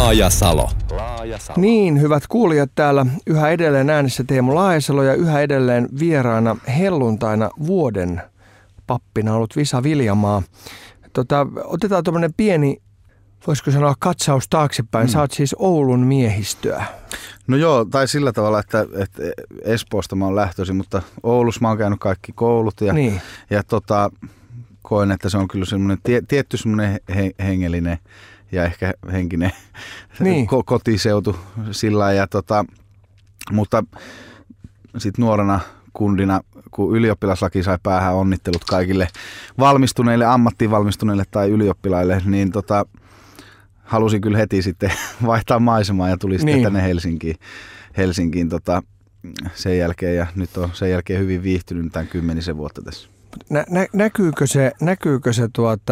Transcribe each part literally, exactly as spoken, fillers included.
Laajasalo. Niin, hyvät kuulijat, täällä yhä edelleen äänessä Teemu Laajasalo ja yhä edelleen vieraana helluntaina vuoden pappina ollut Visa Viljamaa. Tota, otetaan tuommoinen pieni, voisiko sanoa katsaus taaksepäin. Mm. Sä oot siis Oulun miehistöä. No joo, tai sillä tavalla, että, että Espoosta mä oon lähtöisin, mutta Oulussa mä oon käynyt kaikki koulut ja, niin. ja tota, koen, että se on kyllä semmoinen tie, tietty semmoinen he, hengellinen ja ehkä henkinen niin. ko- kotiseutu sillä ja tota, mutta sitten nuorena kundina, kun ylioppilaslaki sai päähän, onnittelut kaikille valmistuneille, ammattiin valmistuneille tai ylioppilaille, niin tota, halusin kyllä heti sitten vaihtaa maisemaa ja tuli sitten niin. tänne Helsinkiin, Helsinkiin tota, sen jälkeen ja nyt on sen jälkeen hyvin viihtynyt tämän kymmenisen vuotta tässä. Nä, nä, näkyykö se, näkyykö se tuota,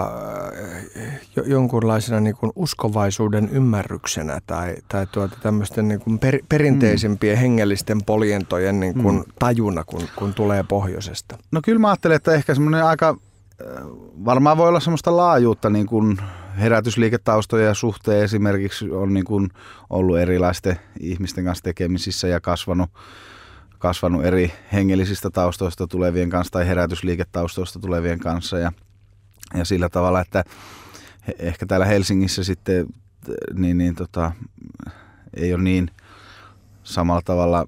jo, jonkunlaisena niin kuin uskovaisuuden ymmärryksenä tai, tai tuota, tämmöisten niin kuin per, perinteisempien mm. hengellisten poljentojen niin kuin mm. tajuna, kun, kun tulee pohjoisesta? No kyllä mä ajattelen, että ehkä semmoinen aika, varmaan voi olla semmoista laajuutta niin kuin herätysliiketaustoja ja suhteen esimerkiksi on niin kuin ollut erilaisten ihmisten kanssa tekemisissä ja kasvanut. kasvanut eri hengellisistä taustoista tulevien kanssa tai herätysliiketaustoista tulevien kanssa ja, ja sillä tavalla, että ehkä täällä Helsingissä sitten niin, niin, tota, ei ole niin samalla tavalla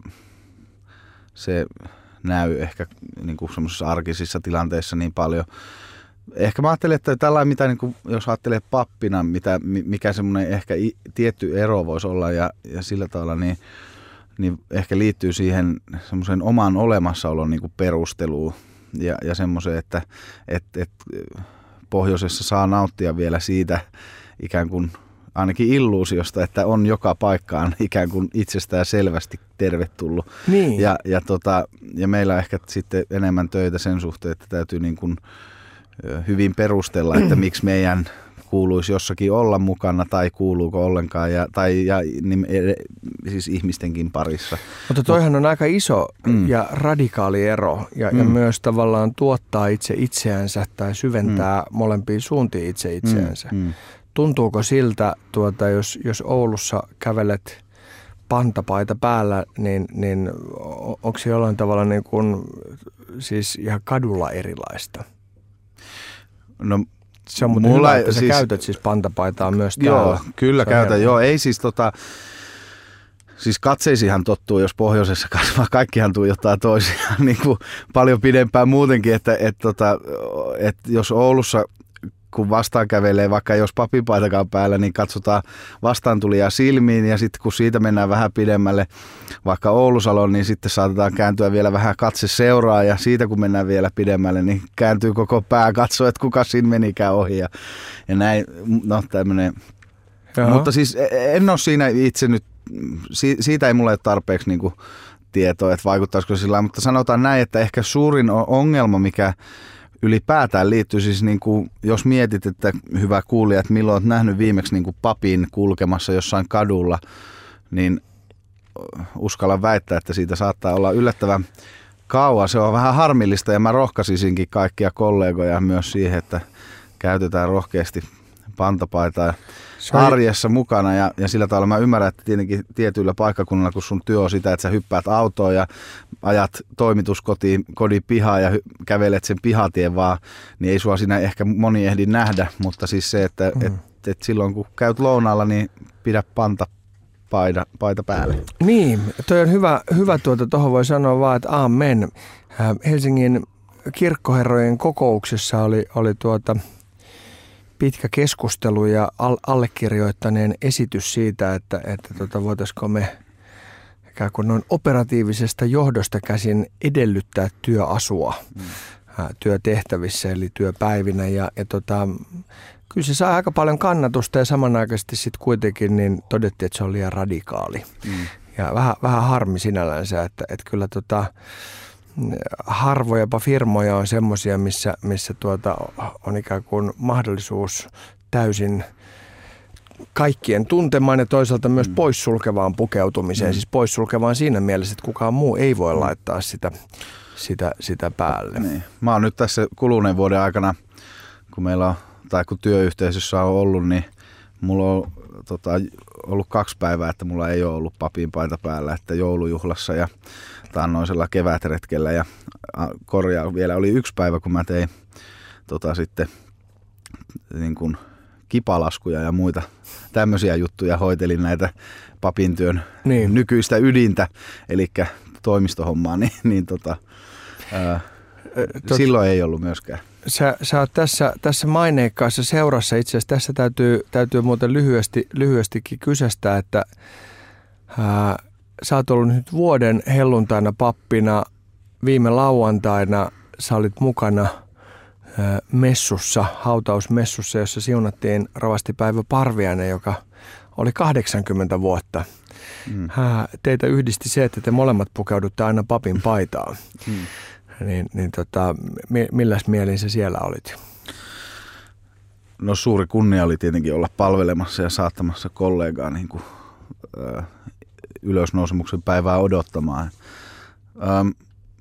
se näy ehkä niin kuin semmoisissa arkisissa tilanteissa niin paljon. Ehkä mä ajattelen, että tällainen, mitä, niin kuin, jos ajattelee pappina, mitä, mikä semmoinen ehkä tietty ero voisi olla ja, ja sillä tavalla, niin niin ehkä liittyy siihen semmoisen oman olemassaolon niin kuin perusteluun ja, ja semmoiseen, että et, et pohjoisessa saa nauttia vielä siitä ikään kuin ainakin illuusiosta, että on joka paikkaan ikään kuin itsestään selvästi tervetullut. Niin. Ja, ja, tota, ja meillä on ehkä sitten enemmän töitä sen suhteen, että täytyy niin kuin hyvin perustella, että miksi meidän kuuluisi jossakin olla mukana tai kuuluuko ollenkaan, ja, tai ja, niin, siis ihmistenkin parissa. Mutta toihan on aika iso mm. ja radikaali ero ja, mm. ja myös tavallaan tuottaa itse itseänsä tai syventää mm. molempiin suuntiin itse itseänsä. Mm. Mm. Tuntuuko siltä, tuota, jos, jos Oulussa kävelet pantapaita päällä, niin, niin onko se jollain tavalla niin kuin, siis ihan kadulla erilaista? No se on muuten hyvä, että sä siis, käytät siis pantapaitaa myös täällä. Joo, kyllä käytän. Joo, ei siis tota, siis katseisihan tottuu, jos pohjoisessa kasvaa, kaikkihan tuijottaa toisiaan niin kuin paljon pidempään muutenkin, että et, tota, et jos Oulussa kun vastaan kävelee, vaikka jos papinpaitakaan päällä, niin katsotaan vastaantulijaa silmiin ja sitten kun siitä mennään vähän pidemmälle, vaikka Oulusaloon, niin sitten saatetaan kääntyä vielä vähän katse seuraa ja siitä kun mennään vielä pidemmälle, niin kääntyy koko pää katsoa, että kuka siinä menikään ohi ja, ja näin, no tämmöinen. Mutta siis en ole siinä itse nyt, siitä ei mulle ole tarpeeksi niin kuin tietoa, että vaikuttaisiko sillä, mutta sanotaan näin, että ehkä suurin ongelma, mikä ylipäätään liittyy siis, niin kuin, jos mietit, että hyvä kuulija, että milloin olet nähnyt viimeksi niin kuin papin kulkemassa jossain kadulla, niin uskallan väittää, että siitä saattaa olla yllättävän kauan. Se on vähän harmillista ja mä rohkaisisinkin kaikkia kollegoja myös siihen, että käytetään rohkeasti pantapaitaa arjessa mukana ja, ja sillä tavalla mä ymmärrän, että tietenkin tietyillä paikkakunnilla, kun sun työ on sitä, että sä hyppäät autoon ja ajat toimituskotiin, kodin pihaan ja hy, kävelet sen pihatien vaan, niin ei sua siinä ehkä moni ehdi nähdä, mutta siis se, että mm. et, et silloin kun käyt lounaalla, niin pidä panta paita, paita päälle. Niin, toi on hyvä, hyvä tuota, tuohon voi sanoa vaan, että amen. Helsingin kirkkoherrojen kokouksessa oli, oli tuota pitkä keskustelu ja allekirjoittaneen esitys siitä, että, että tota, voitaisiko me ikään kuin noin operatiivisesta johdosta käsin edellyttää työasua mm. työtehtävissä eli työpäivinä. Ja, ja tota, kyllä se saa aika paljon kannatusta ja samanaikaisesti sitten kuitenkin niin todettiin, että se on liian radikaali. Mm. Ja vähän, vähän harmi sinällänsä, että, että kyllä tota, harvoja firmoja on semmoisia, missä, missä tuota on ikään kuin mahdollisuus täysin kaikkien tuntemaan ja toisaalta myös mm. poissulkevaan pukeutumiseen. Mm. Siis poissulkevaan siinä mielessä, että kukaan muu ei voi laittaa sitä, sitä, sitä päälle. Niin. Mä oon nyt tässä kuluneen vuoden aikana, kun meillä on, tai kun työyhteisössä on ollut, niin mulla on tota, ollut kaksi päivää, että mulla ei ole ollut papin paita päällä, että joulujuhlassa ja taannoisella kevätretkellä ja korjaa vielä oli yksi päivä, kun mä tein tota, sitten niin kuin kipalaskuja ja muita tämmöisiä juttuja, hoitelin näitä papin työn niin. nykyistä ydintä, eli toimistohommaa, niin, niin tota, ää, Tot, silloin ei ollut myöskään. Sä, sä oot tässä, tässä maineikkaassa seurassa itse asiassa. Tässä täytyy, täytyy muuten lyhyesti, lyhyestikin kysästä, että ää, sä oot ollut nyt vuoden helluntaina pappina. Viime lauantaina sä olit mukana ää, messussa, hautausmessussa, jossa siunattiin rovasti Päivä Parviainen, joka oli kahdeksankymmentä vuotta. Mm. Ää, teitä yhdisti se, että te molemmat pukeudutte aina papin paitaan. Mm. Niin, niin tota, milläs mielin sä siellä olit? No suuri kunnia oli tietenkin olla palvelemassa ja saattamassa kollegaa niin kuin, ö, ylösnousemuksen päivää odottamaan. Ö,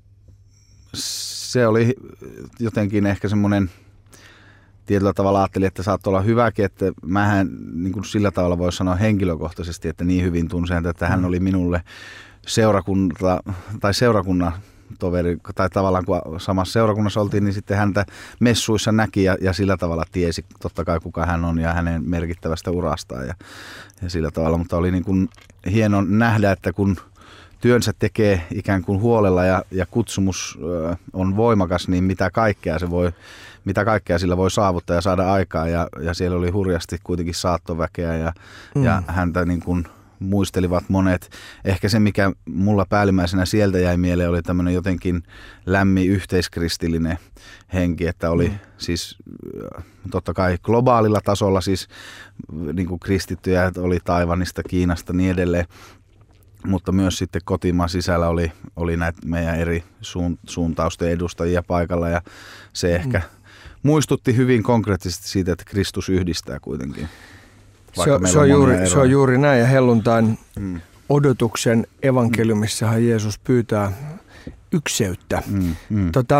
se oli jotenkin ehkä semmoinen, tietyllä tavalla ajattelin, että saattoi olla hyväkin, että mähän niin kuin sillä tavalla voi sanoa henkilökohtaisesti, että niin hyvin tunsin, että hän oli minulle seurakunta tai seurakunnan toveri, tai tavallaan kun samassa seurakunnassa oltiin, niin sitten häntä messuissa näki ja, ja sillä tavalla tiesi totta kai kuka hän on ja hänen merkittävästä urastaan ja, ja sillä tavalla, mutta oli niin kuin hieno nähdä, että kun työnsä tekee ikään kuin huolella ja, ja kutsumus ö, on voimakas, niin mitä kaikkea se voi, mitä kaikkea sillä voi saavuttaa ja saada aikaa ja, ja siellä oli hurjasti kuitenkin saattoväkeä ja, mm. ja häntä niin kuin muistelivat monet. Ehkä se, mikä mulla päällimmäisenä sieltä jäi mieleen, oli tämmöinen jotenkin lämmin yhteiskristillinen henki, että oli mm. siis totta kai globaalilla tasolla siis niin kuin kristittyjä, oli Taiwanista, Kiinasta niin edelleen, mutta myös sitten kotimaan sisällä oli, oli näitä meidän eri suuntausten edustajia paikalla ja se ehkä mm. muistutti hyvin konkreettisesti siitä, että Kristus yhdistää kuitenkin. Se, se, on juuri, se on juuri näin, ja helluntain mm. odotuksen evankeliumissahan Jeesus pyytää ykseyttä. Mm, mm. Tota,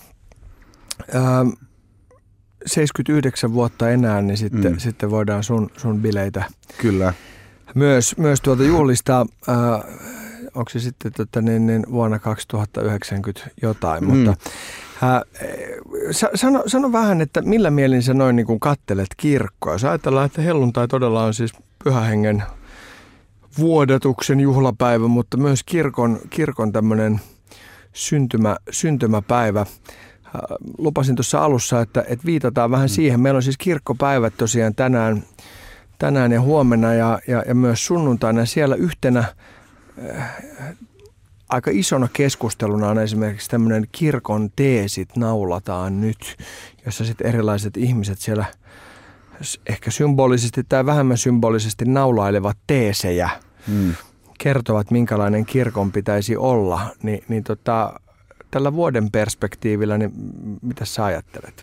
ää, seitsemänkymmentäyhdeksän vuotta enää, niin sitten, mm. sitten voidaan sun, sun bileitä Kyllä. myös, myös tuolta juhlistaa. Ää, onko se sitten tota, niin, niin vuonna kaksituhattayhdeksänkymmentä jotain, mm. mutta ää, Sano, sano vähän, että millä mielin sä noin niin kuin kattelet kirkkoa? Jos ajatellaan, että helluntai todella on siis Pyhän Hengen vuodatuksen juhlapäivä, mutta myös kirkon, kirkon tämmöinen syntymä, syntymäpäivä. Lupasin tuossa alussa, että, että viitataan vähän siihen. Meillä on siis kirkkopäivät tosiaan tänään, tänään ja huomenna ja, ja, ja myös sunnuntaina. Siellä yhtenä äh, aika isona keskusteluna on esimerkiksi tämmöinen kirkon teesit naulataan nyt, jossa sitten erilaiset ihmiset siellä ehkä symbolisesti tai vähemmän symbolisesti naulailevat teesejä, mm. kertovat minkälainen kirkon pitäisi olla. Ni, niin tota, tällä vuoden perspektiivillä, niin mitä sä ajattelet?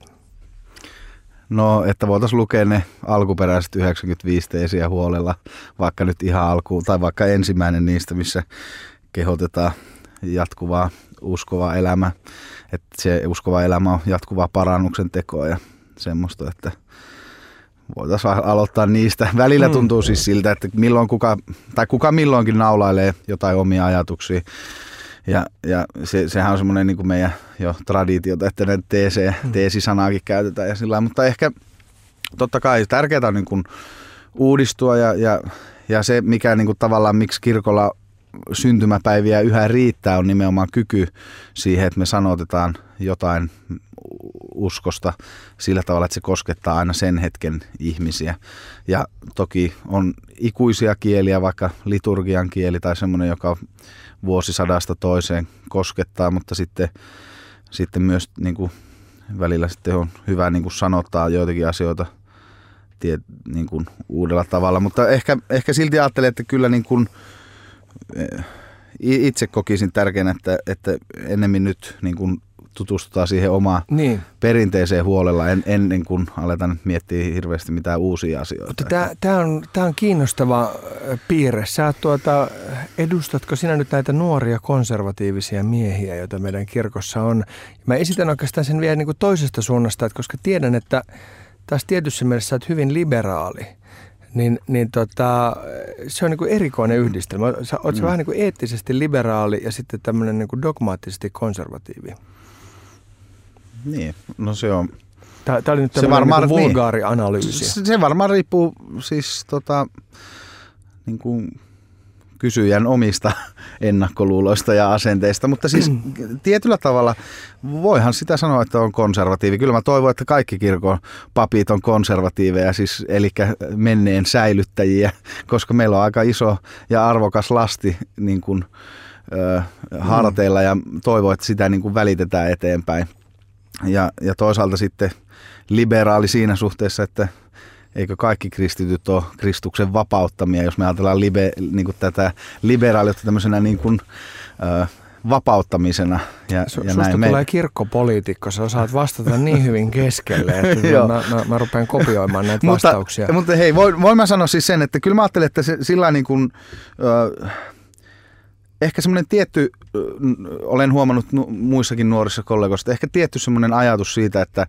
No, että voitaisiin lukea ne alkuperäiset yhdeksänkymmentäviisi teesiä huolella, vaikka nyt ihan alkuun, tai vaikka ensimmäinen niistä, missä kehotetaan jatkuvaa uskovaa elämää. Että se uskova elämä on jatkuvaa parannuksen tekoa ja semmoista, että voitaisiin aloittaa niistä. Välillä tuntuu siis siltä, että milloin kuka, tai kuka milloinkin naulailee jotain omia ajatuksia. Ja, ja se, sehän on semmoinen niin kuin meidän jo traditiota, että näitä teesejä, teesisanaakin käytetään ja sillä. Mutta ehkä totta kai tärkeää on niin kuin uudistua ja, ja, ja se, mikä niin kuin tavallaan miksi kirkolla syntymäpäiviä yhä riittää, on nimenomaan kyky siihen, että me sanotetaan jotain uskosta sillä tavalla, että se koskettaa aina sen hetken ihmisiä. Ja toki on ikuisia kieliä, vaikka liturgian kieli tai semmoinen, joka vuosisadasta toiseen koskettaa, mutta sitten, sitten myös niin kuin välillä sitten on hyvä niin kuin sanottaa joitakin asioita tie, niin kuin uudella tavalla. Mutta ehkä, ehkä silti ajattelen, että kyllä niin kuin itse kokisin tärkeänä, että, että ennemmin nyt niin kuin tutustutaan siihen omaan niin. perinteiseen huolella en, ennen kuin aletaan miettiä hirveästi mitään uusia asioita. Tämä on, on kiinnostava piirre. Sä tuota, edustatko sinä nyt näitä nuoria konservatiivisia miehiä, joita meidän kirkossa on? Mä esitän oikeastaan sen vielä niin kuin toisesta suunnasta, että koska tiedän, että taas tietyssä mielessä sä oot hyvin liberaali. niin, niin tota, se on niin kuin erikoinen yhdistelmä. Sä oot mm. vähän niin kuin eettisesti liberaali ja sitten tämmöinen niin kuin dogmaattisesti konservatiivi. Niin, no se on... Tämä oli nyt tämmöinen niin kuin vulgaari analyysi. Se, se varmaan riippuu siis tota, niin kuin kysyjän omista ennakkoluuloista ja asenteista, mutta siis tietyllä tavalla voihan sitä sanoa, että on konservatiivi. Kyllä mä toivon, että kaikki kirkon papit on konservatiiveja, siis, eli menneen säilyttäjiä, koska meillä on aika iso ja arvokas lasti niin kuin, ö, harteilla ja toivon, että sitä niin kuin välitetään eteenpäin. Ja, ja toisaalta sitten liberaali siinä suhteessa, että eikö kaikki kristityt ole Kristuksen vapauttamia, jos me ajatellaan libe, niin kuin tätä liberaaliutta tämmöisenä niin kuin, ö, vapauttamisena. Ja, Su, ja susta näin. tulee Me... kirkkopoliitikko, sä osaat vastata niin hyvin keskelle, että mä, mä, mä rupean kopioimaan näitä mutta, vastauksia. Mutta hei, voin, voin mä sanoa siis sen, että kyllä mä ajattelen, että se, sillä niin kuin, ö, ehkä semmoinen tietty, ö, olen huomannut nu, muissakin nuorissa kollegoissa, ehkä tietty semmoinen ajatus siitä, että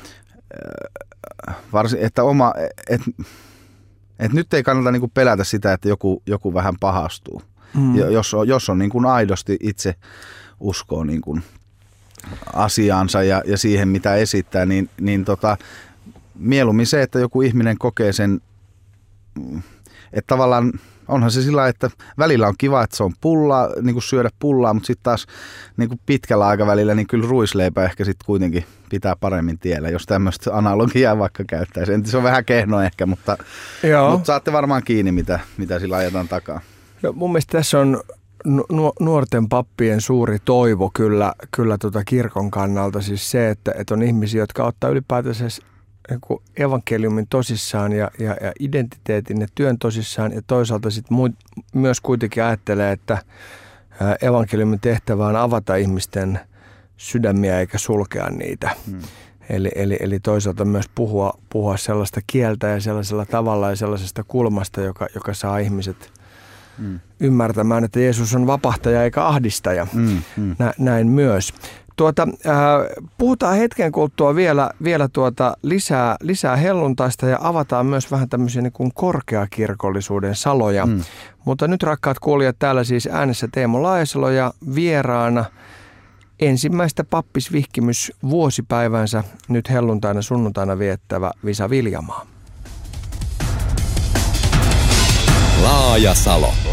varsin, että oma, et, et nyt ei kannata niinku pelätä sitä, että joku, joku vähän pahastuu. Mm. Jos on, jos on niinku aidosti itse uskoo niinku asiaansa ja, ja siihen, mitä esittää, niin, niin tota, mieluummin se, että joku ihminen kokee sen, että tavallaan onhan se sillä, että välillä on kiva, että se on pullaa, niin kuin syödä pullaa, mutta sitten taas niin kuin pitkällä aikavälillä niin kyllä ruisleipä ehkä sitten kuitenkin pitää paremmin tiellä, jos tämmöistä analogiaa vaikka käyttäisi. Se on vähän kehno ehkä, mutta, mutta saatte varmaan kiinni, mitä, mitä sillä ajetaan takaa. No, mun mielestä tässä on nu- nuorten pappien suuri toivo kyllä, kyllä tota kirkon kannalta, siis se, että, että on ihmisiä, jotka ottaa ylipäätänsä evankeliumin tosissaan ja, ja, ja identiteetin ja työn tosissaan ja toisaalta sit mu- myös kuitenkin ajattelee, että evankeliumin tehtävä on avata ihmisten sydämiä eikä sulkea niitä. Hmm. Eli, eli, eli toisaalta myös puhua, puhua sellaista kieltä ja sellaisella tavalla ja sellaisesta kulmasta, joka, joka saa ihmiset hmm. ymmärtämään, että Jeesus on vapahtaja eikä ahdistaja. Hmm. Hmm. Nä, näin myös. Tuota, äh, puhutaan hetken kuluttua vielä, vielä tuota lisää, lisää helluntaista ja avataan myös vähän tämmöisiä niin kuin korkeakirkollisuuden saloja. Mm. Mutta nyt rakkaat kuulijat, täällä siis äänessä Teemu Laajasalo ja vieraana ensimmäistä pappisvihkimys vuosipäivänsä nyt helluntaina sunnuntaina viettävä Visa Viljamaa. Laajasalo.